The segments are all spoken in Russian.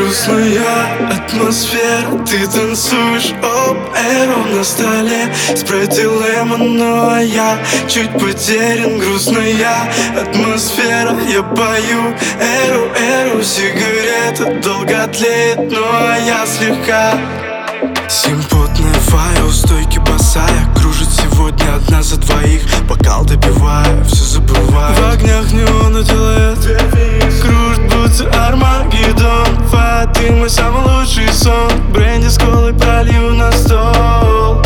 Грустная атмосфера, ты танцуешь оп-эру на столе. Спрайт и лемон, но я чуть потерян. Грустная атмосфера, я пою эру-эру. Сигарета долго тлеет, но я слегка симпотная фая, у стойки босая. Кружит сегодня одна за двоих. Бокал допиваю, все забываю. В огнях неона делает кружит, будто Армагеддон. Ты мой самый лучший сон. Бренди с колой пролью на стол.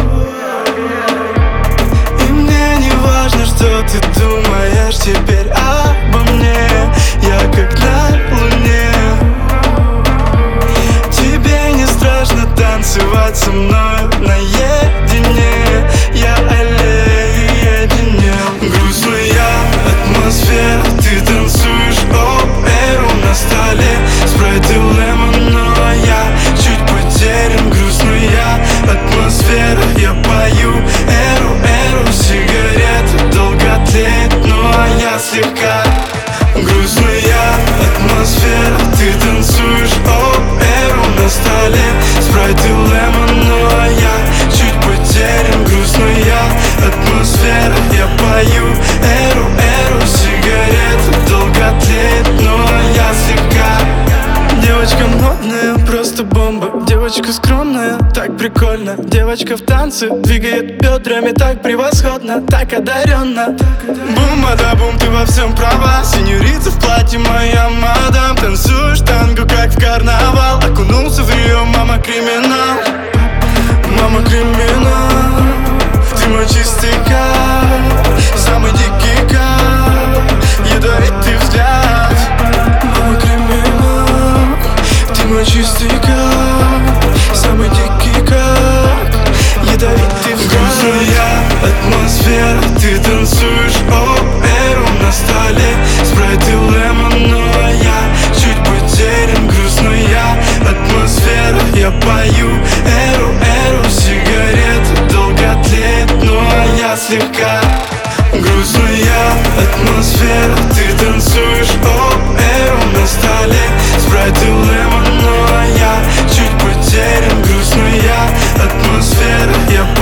И мне не важно, что ты думаешь теперь обо мне. Я как на луне. Тебе не страшно танцевать со мною наедине. Я оледенел. Грустная атмосфера, ты танцуешь оп-эру на столе. Спрайт и лемон, но я чуть потерян. Грустная атмосфера, я пою эру-эру. Сигарета долго тлеет, но я слегка. Грустная атмосфера, ты танцуешь оп-эру на столе. Спрайт и лемон, но я чуть потерян. Грустная атмосфера, я пою эру-эру. Сигарета долго тлеет, но я слегка. Девочка модная, просто бомба. Девочка скромная, так прикольно. Девочка в танце, двигает бедрами так превосходно, так одаренно. Бум-бада-бум, ты во всем права. Сеньорита в платье, моя мадам. Танцуешь танго, как в карнавал. Окунулся в Рио, мама криминал. Мама криминал. Ты мой чистый кайф, самый дикий кайф, ядовитый взгляд. Мама криминал. Ты мой чистый кайф, самый дикий кайф, ядовитый взгляд. Грустная атмосфера, ты танцуешь оп-эру на столе. Спрайт и лемон, но я чуть потерян. Грустная атмосфера, я пою эру-эру. Сигарета долго тлеет, но я слегка. Грустная атмосфера, ты танцуешь оп-эру на столе. Спрайт и лемон, но я чуть потерян. Грустная атмосфера, я